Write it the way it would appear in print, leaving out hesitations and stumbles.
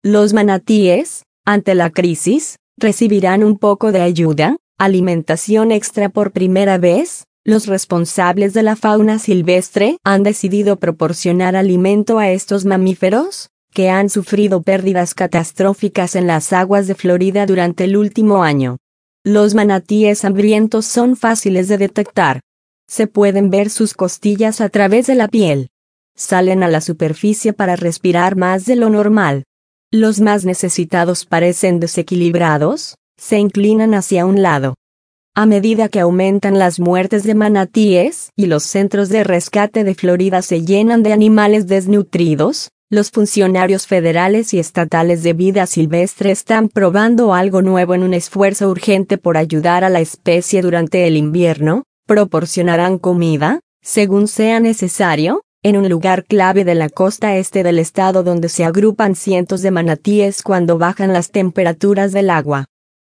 Los manatíes, ante la crisis, recibirán un poco de ayuda, alimentación extra por primera vez. Los responsables de la fauna silvestre han decidido proporcionar alimento a estos mamíferos, que han sufrido pérdidas catastróficas en las aguas de Florida durante el último año. Los manatíes hambrientos son fáciles de detectar. Se pueden ver sus costillas a través de la piel. Salen a la superficie para respirar más de lo normal. Los más necesitados parecen desequilibrados, se inclinan hacia un lado. A medida que aumentan las muertes de manatíes y los centros de rescate de Florida se llenan de animales desnutridos, los funcionarios federales y estatales de vida silvestre están probando algo nuevo en un esfuerzo urgente por ayudar a la especie durante el invierno. Proporcionarán comida, según sea necesario, en un lugar clave de la costa este del estado donde se agrupan cientos de manatíes cuando bajan las temperaturas del agua.